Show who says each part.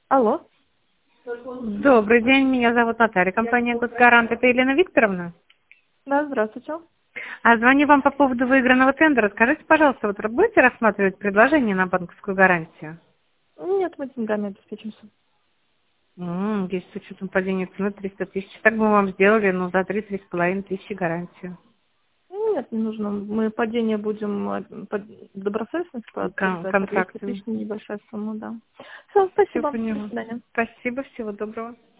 Speaker 1: Алло.
Speaker 2: Добрый день, меня зовут Наталья, компания «Госгарант». Это Елена Викторовна.
Speaker 1: Да, здравствуйте.
Speaker 2: Звоню вам по поводу выигранного тендера. Скажите, пожалуйста, вот будете рассматривать предложение на банковскую гарантию?
Speaker 1: Нет, мы деньгами обеспечимся.
Speaker 2: Есть с учетом падения цены 300 тысяч. Так бы мы вам сделали, за 3-3,5 тысячи гарантию.
Speaker 1: Нет, не нужно. Мы падение будем по добросовестности подтверждать. По 200
Speaker 2: Контрактами.
Speaker 1: тысяч небольшая сумма, да. Все,
Speaker 2: Все
Speaker 1: спасибо. До
Speaker 2: поняла.
Speaker 1: свидания.
Speaker 2: Спасибо, всего доброго.